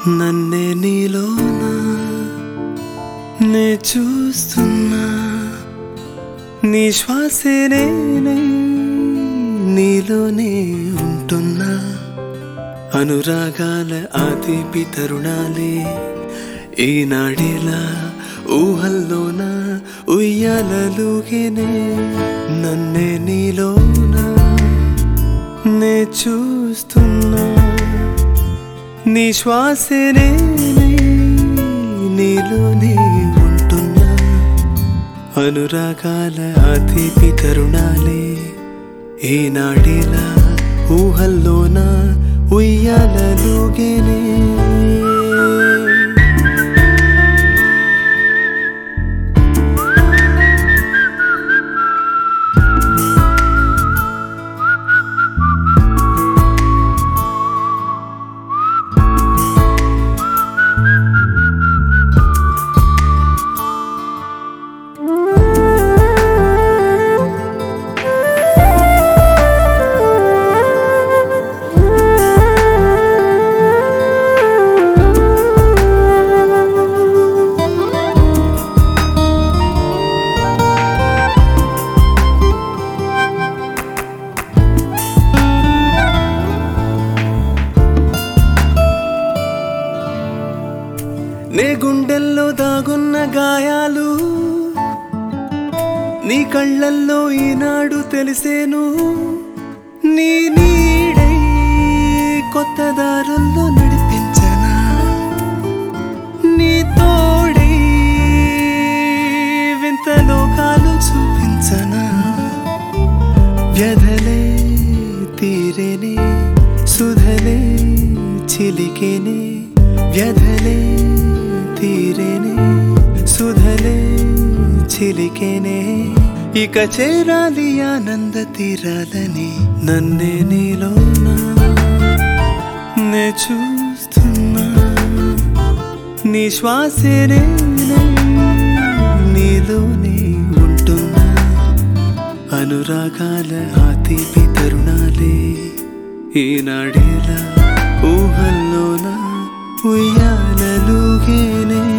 నన్నే నీలోనా నే చూస్తున్నా, నీ శ్వాసే నేనై నీలోనే ఉంటున్నా. అనురాగాల ఆతిపి తరుణాలే ఈనాడేలా ఊహల్లోన ఉయ్యాలలుగేనే. నన్నే నీలోనా నే చూస్తున్నా, నీ శ్వాసే నేనై నీలోనే ఉంటున్నా. అనురాగాల ఆతిపి తరుణాలే ఈనాడేలా ఊహల్లోన ఉయ్యాలలుగేనే. నే గుండెల్లో దాగున్న గాయాలు నీ కళ్ళల్లో ఈనాడు తెలిసేను. నీ నీడై కొత్త దారుల్లో నడిపించనా, నీ తోడై వింత లోకాలు చూపించనా. వ్యధలే తీరేనే సుధలే చిలికేనే, వ్యధలే తీరేనే సుధలే చిలికేనే. ఇక చేరాలి ఆనంద తీరాలని. నన్నే నీలోనా నే చూస్తున్నా, నీ శ్వాసే నేనై నీలోనే ఉంటున్నా. అనురాగాల ఆతిపి తరుణాలే ఈనాడేలా ఊహల్లోన ఉయ్యాలలుగేనే.